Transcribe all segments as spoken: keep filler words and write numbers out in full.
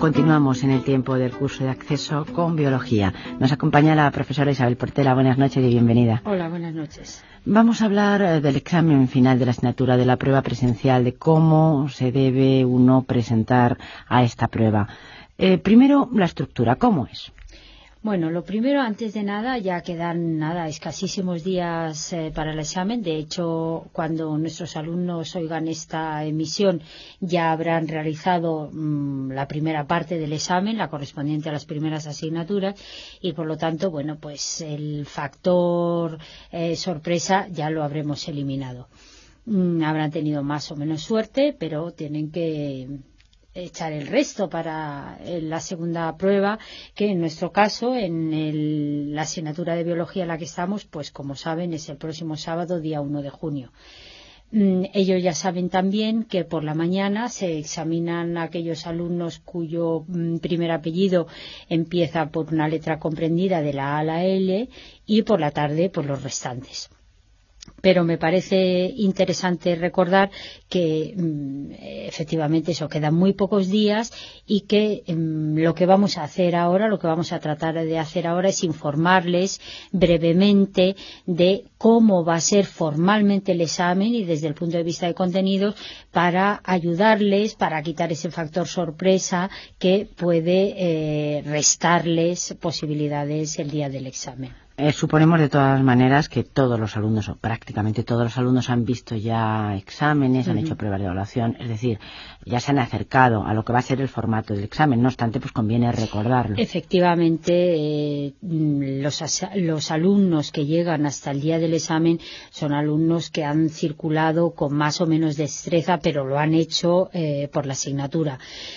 Continuamos en el tiempo del curso de acceso con biología. Nos acompaña la profesora Isabel Portela. Buenas noches y bienvenida. Hola, buenas noches. Vamos a hablar del examen final de la asignatura de la prueba presencial, de cómo se debe uno presentar a esta prueba. Eh, primero, la estructura, ¿cómo es? Bueno, lo primero, antes de nada, ya quedan nada, escasísimos días eh, para el examen. De hecho, cuando nuestros alumnos oigan esta emisión, ya habrán realizado mmm, la primera parte del examen, la correspondiente a las primeras asignaturas, y por lo tanto, bueno, pues el factor eh, sorpresa ya lo habremos eliminado. Mm, habrán tenido más o menos suerte, pero tienen que echar el resto para la segunda prueba, que en nuestro caso, en el, la asignatura de biología en la que estamos, pues como saben, es el próximo sábado, día uno de junio. Mm, ellos ya saben también que por la mañana se examinan aquellos alumnos cuyo mm, primer apellido empieza por una letra comprendida de la A a la L, y por la tarde por los restantes. Pero me parece interesante recordar que mmm, efectivamente eso, quedan muy pocos días, y que mmm, lo que vamos a hacer ahora, lo que vamos a tratar de hacer ahora es informarles brevemente de cómo va a ser formalmente el examen y desde el punto de vista de contenidos, para ayudarles, para quitar ese factor sorpresa que puede eh, restarles posibilidades el día del examen. Eh, suponemos de todas maneras que todos los alumnos, o prácticamente todos los alumnos, han visto ya exámenes, uh-huh. han hecho pruebas de evaluación, es decir, ya se han acercado a lo que va a ser el formato del examen. No obstante, pues conviene recordarlo. Efectivamente, eh, los, los alumnos que llegan hasta el día del examen son alumnos que han circulado con más o menos destreza, pero lo han hecho eh, por la asignatura.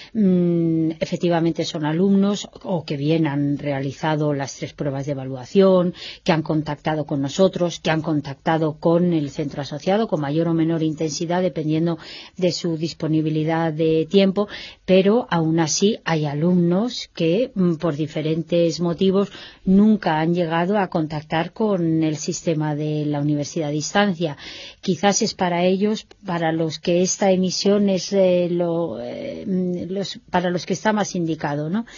Mm, efectivamente son alumnos o que bien han realizado las tres pruebas de evaluación, que han contactado con nosotros, que han contactado con el centro asociado con mayor o menor intensidad dependiendo de su disponibilidad de tiempo, pero aún así hay alumnos que por diferentes motivos nunca han llegado a contactar con el sistema de la universidad a distancia. Quizás es para ellos, para los que esta emisión es eh, lo, eh, los, para los que está más indicado, ¿no?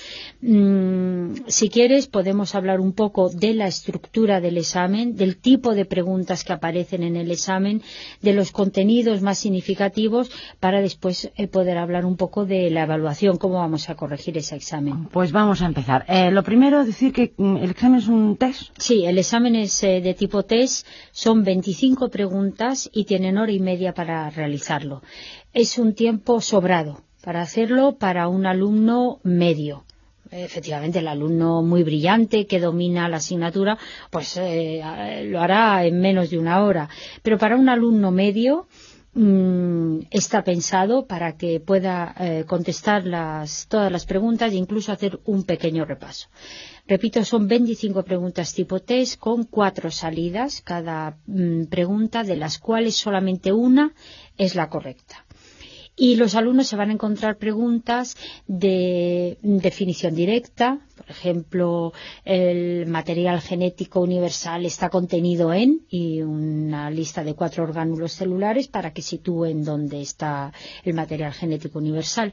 Mm, si quieres podemos hablar un poco de la estructura del examen, del tipo de preguntas que aparecen en el examen, de los contenidos más significativos, para después eh, poder hablar un poco de la evaluación, cómo vamos a corregir ese examen. Pues vamos a empezar. Eh, lo primero, decir que el examen es un test. Sí, el examen es eh, de tipo test, son veinticinco preguntas y tienen hora y media para realizarlo. Es un tiempo sobrado para hacerlo para un alumno medio. Efectivamente, el alumno muy brillante que domina la asignatura, pues eh, lo hará en menos de una hora. Pero para un alumno medio mmm, está pensado para que pueda eh, contestar las, todas las preguntas e incluso hacer un pequeño repaso. Repito, son veinticinco preguntas tipo test con cuatro salidas cada mmm, pregunta, de las cuales solamente una es la correcta. Y los alumnos se van a encontrar preguntas de definición directa. Por ejemplo, el material genético universal está contenido en, y una lista de cuatro orgánulos celulares para que sitúen dónde está el material genético universal.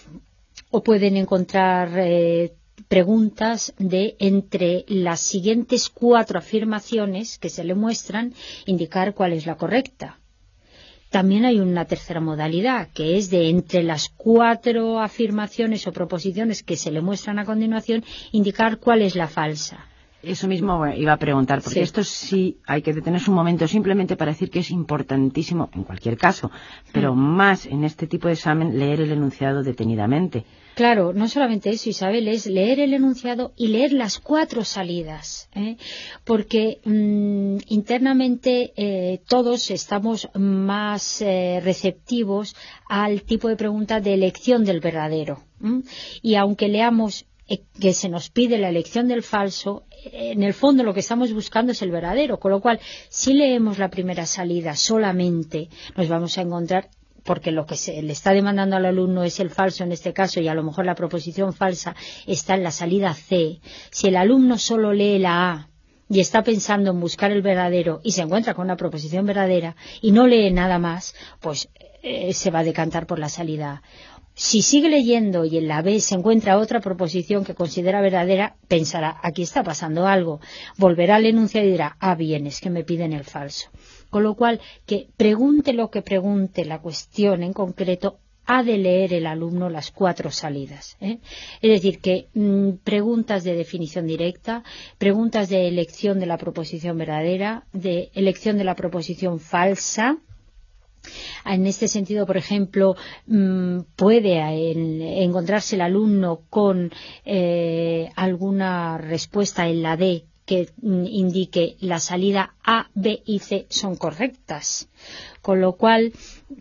O pueden encontrar eh, preguntas de, entre las siguientes cuatro afirmaciones que se le muestran, indicar cuál es la correcta. También hay una tercera modalidad, que es de, entre las cuatro afirmaciones o proposiciones que se le muestran a continuación, indicar cuál es la falsa. Eso mismo iba a preguntar, porque sí. Esto sí hay que detenerse un momento simplemente para decir que es importantísimo, en cualquier caso, pero mm. más en este tipo de examen, leer el enunciado detenidamente. Claro, no solamente eso, Isabel, es leer el enunciado y leer las cuatro salidas, ¿eh? Porque mmm, internamente eh, todos estamos más eh, receptivos al tipo de pregunta de elección del verdadero, ¿eh? Y aunque leamos eh, que se nos pide la elección del falso, en el fondo lo que estamos buscando es el verdadero, con lo cual si leemos la primera salida solamente nos vamos a encontrar, porque lo que se le está demandando al alumno es el falso en este caso, y a lo mejor la proposición falsa está en la salida C. Si el alumno solo lee la A y está pensando en buscar el verdadero y se encuentra con una proposición verdadera y no lee nada más, pues eh, se va a decantar por la salida A. Si sigue leyendo y en la B se encuentra otra proposición que considera verdadera, pensará, aquí está pasando algo. Volverá al enunciado y dirá, ah, bien, es que me piden el falso. Con lo cual, que pregunte lo que pregunte la cuestión en concreto, ha de leer el alumno las cuatro salidas, ¿eh? Es decir, que mmm, preguntas de definición directa, preguntas de elección de la proposición verdadera, de elección de la proposición falsa. En este sentido, por ejemplo, puede encontrarse el alumno con eh, alguna respuesta en la D que indique la salida A, B y C son correctas, con lo cual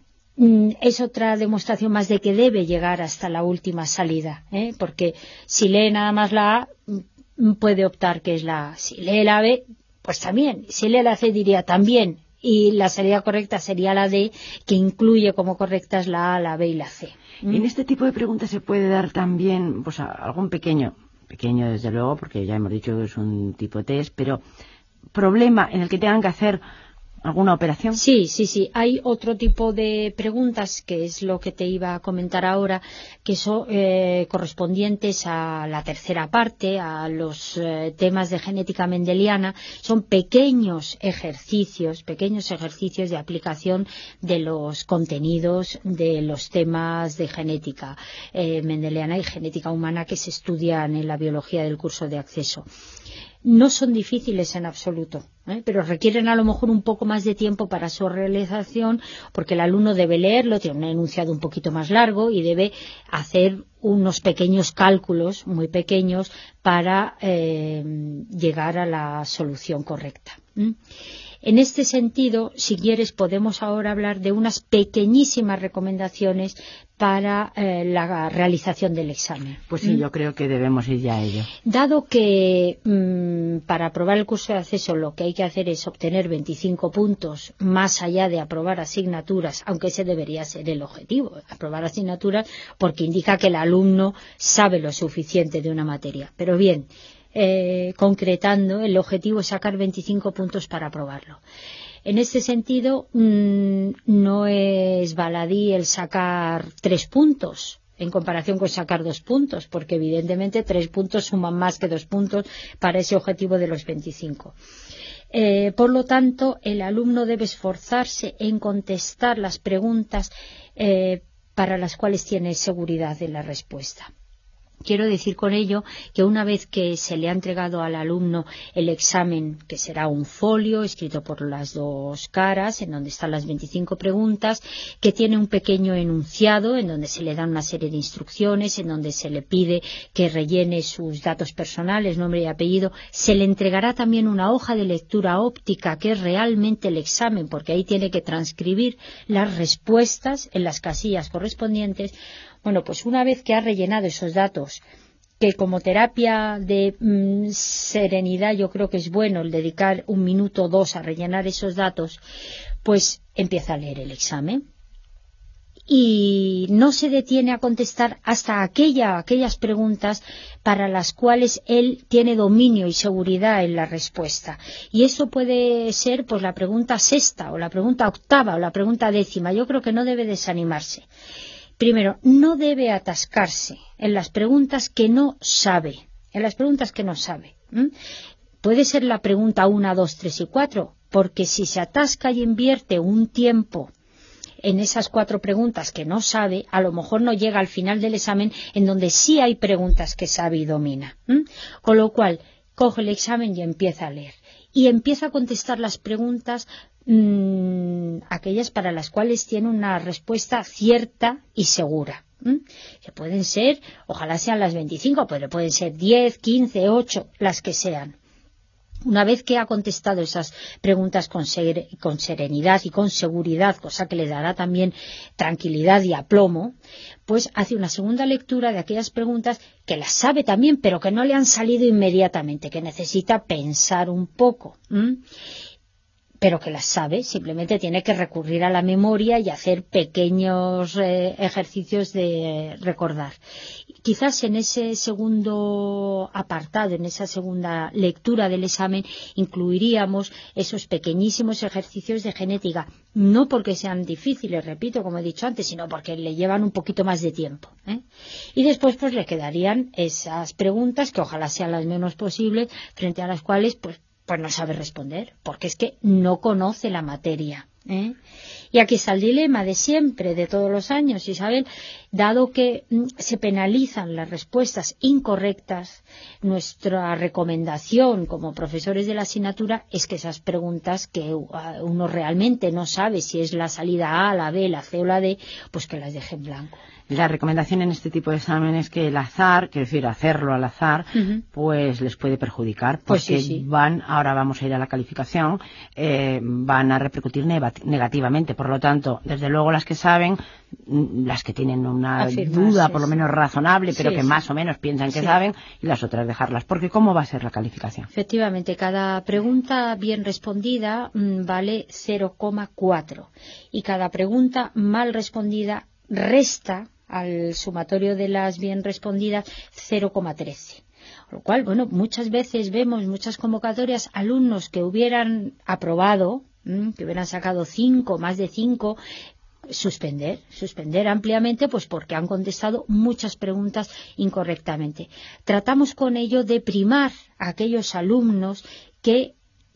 es otra demostración más de que debe llegar hasta la última salida, ¿eh? Porque si lee nada más la A, puede optar que es la A. Si lee la B, pues también. Si lee la C, diría también. Y la salida correcta sería la D, que incluye como correctas la A, la B y la C. ¿Mm? En este tipo de preguntas se puede dar también pues algún pequeño, pequeño desde luego, porque ya hemos dicho que es un tipo de test, pero problema en el que tengan que hacer ¿alguna operación? Sí, sí, sí. Hay otro tipo de preguntas, que es lo que te iba a comentar ahora, que son eh, correspondientes a la tercera parte, a los eh, temas de genética mendeliana. Son pequeños ejercicios, pequeños ejercicios de aplicación de los contenidos de los temas de genética eh, mendeliana y genética humana que se estudian en la biología del curso de acceso. No son difíciles en absoluto, ¿eh? Pero requieren a lo mejor un poco más de tiempo para su realización, porque el alumno debe leerlo, tiene un enunciado un poquito más largo y debe hacer unos pequeños cálculos muy pequeños para eh, llegar a la solución correcta. ¿Mm? En este sentido, si quieres, podemos ahora hablar de unas pequeñísimas recomendaciones para eh, la realización del examen. Pues sí, ¿Mm? Yo creo que debemos ir ya a ello. Dado que mmm, para aprobar el curso de acceso lo que hay que hacer es obtener veinticinco puntos más allá de aprobar asignaturas, aunque ese debería ser el objetivo, aprobar asignaturas, porque indica que el alumno sabe lo suficiente de una materia. Pero bien, Eh, concretando, el objetivo es sacar veinticinco puntos para aprobarlo. En este sentido, mmm, no es baladí el sacar tres puntos en comparación con sacar dos puntos, porque evidentemente tres puntos suman más que dos puntos para ese objetivo de los veinticinco. Eh, por lo tanto, el alumno debe esforzarse en contestar las preguntas eh, para las cuales tiene seguridad en la respuesta. Quiero decir con ello que una vez que se le ha entregado al alumno el examen, que será un folio escrito por las dos caras, en donde están las veinticinco preguntas, que tiene un pequeño enunciado en donde se le dan una serie de instrucciones, en donde se le pide que rellene sus datos personales, nombre y apellido, se le entregará también una hoja de lectura óptica, que es realmente el examen, porque ahí tiene que transcribir las respuestas en las casillas correspondientes. Bueno, pues una vez que ha rellenado esos datos, que como terapia de mmm, serenidad yo creo que es bueno el dedicar un minuto o dos a rellenar esos datos, pues empieza a leer el examen. Y no se detiene a contestar hasta aquella, aquellas preguntas para las cuales él tiene dominio y seguridad en la respuesta. Y eso puede ser pues la pregunta sexta, o la pregunta octava, o la pregunta décima. Yo creo que no debe desanimarse. Primero, no debe atascarse en las preguntas que no sabe, en las preguntas que no sabe. ¿Mm? Puede ser la pregunta uno, dos, tres y cuatro, porque si se atasca y invierte un tiempo en esas cuatro preguntas que no sabe, a lo mejor no llega al final del examen en donde sí hay preguntas que sabe y domina. ¿Mm? Con lo cual, coge el examen y empieza a leer. Y empieza a contestar las preguntas mmm, aquellas para las cuales tiene una respuesta cierta y segura. ¿Mm? Que pueden ser, ojalá sean las veinticinco, pero pueden ser diez, quince, ocho, las que sean. Una vez que ha contestado esas preguntas con, ser, con serenidad y con seguridad, cosa que le dará también tranquilidad y aplomo, pues hace una segunda lectura de aquellas preguntas que las sabe también, pero que no le han salido inmediatamente, que necesita pensar un poco. ¿Mm? pero que las sabe, simplemente tiene que recurrir a la memoria y hacer pequeños eh, ejercicios de recordar. Quizás en ese segundo apartado, en esa segunda lectura del examen, incluiríamos esos pequeñísimos ejercicios de genética, no porque sean difíciles, repito, como he dicho antes, sino porque le llevan un poquito más de tiempo, ¿eh? Y después pues le quedarían esas preguntas, que ojalá sean las menos posibles, frente a las cuales pues pues no sabe responder, porque es que no conoce la materia, ¿eh? Y aquí está el dilema de siempre, de todos los años, Isabel, dado que mm, se penalizan las respuestas incorrectas, nuestra recomendación como profesores de la asignatura es que esas preguntas que uh, uno realmente no sabe si es la salida A, la B, la C o la D, pues que las deje en blanco. La recomendación en este tipo de exámenes es que el azar, quiero decir, hacerlo al azar, uh-huh. pues les puede perjudicar, porque pues sí, sí. van, ahora vamos a ir a la calificación, eh, van a repercutir negativamente. Por lo tanto, desde luego las que saben, las que tienen una duda por lo menos razonable, pero sí, que sí. más o menos piensan que sí. saben, y las otras dejarlas, porque ¿cómo va a ser la calificación? Efectivamente, cada pregunta bien respondida mmm, vale cero coma cuatro y cada pregunta mal respondida resta al sumatorio de las bien respondidas cero coma trece. Con lo cual, bueno, muchas veces vemos muchas convocatorias alumnos que hubieran aprobado, mmm, que hubieran sacado cinco, más de cinco, suspender, suspender ampliamente, pues porque han contestado muchas preguntas incorrectamente. Tratamos con ello de primar a aquellos alumnos que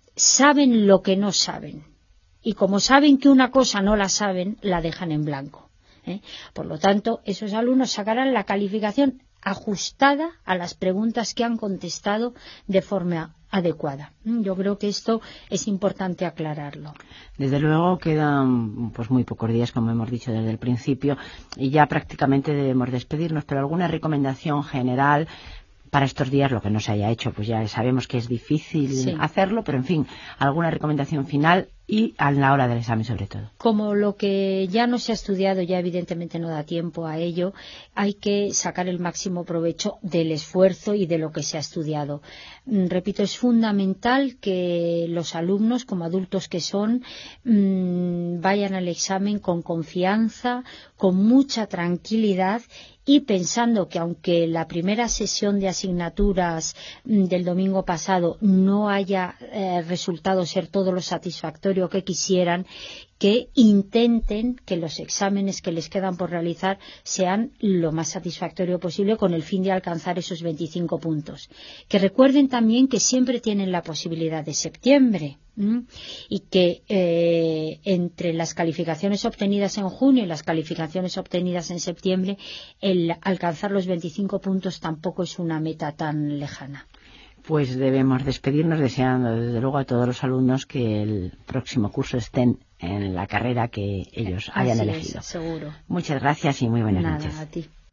saben lo que no saben. Y como saben que una cosa no la saben, la dejan en blanco. ¿Eh? Por lo tanto, esos alumnos sacarán la calificación ajustada a las preguntas que han contestado de forma adecuada. Yo creo que esto es importante aclararlo. Desde luego quedan pues muy pocos días, como hemos dicho desde el principio, y ya prácticamente debemos despedirnos, pero alguna recomendación general para estos días, lo que no se haya hecho, pues ya sabemos que es difícil sí. hacerlo, pero en fin, alguna recomendación final y a la hora del examen sobre todo. Como lo que ya no se ha estudiado, ya evidentemente no da tiempo a ello, hay que sacar el máximo provecho del esfuerzo y de lo que se ha estudiado. Repito, es fundamental que los alumnos, como adultos que son, mmm, vayan al examen con confianza, con mucha tranquilidad y pensando que aunque la primera sesión de asignaturas del domingo pasado no haya eh, resultado ser todo lo satisfactorio que quisieran, que intenten que los exámenes que les quedan por realizar sean lo más satisfactorio posible con el fin de alcanzar esos veinticinco puntos. Que recuerden también que siempre tienen la posibilidad de septiembre. ¿Mm? Y que eh, entre las calificaciones obtenidas en junio y las calificaciones obtenidas en septiembre, el alcanzar los veinticinco puntos tampoco es una meta tan lejana. Pues debemos despedirnos deseando desde luego a todos los alumnos que el próximo curso estén en la carrera que ellos hayan Así elegido. Es, seguro. Muchas gracias y muy buenas Nada, noches. A ti.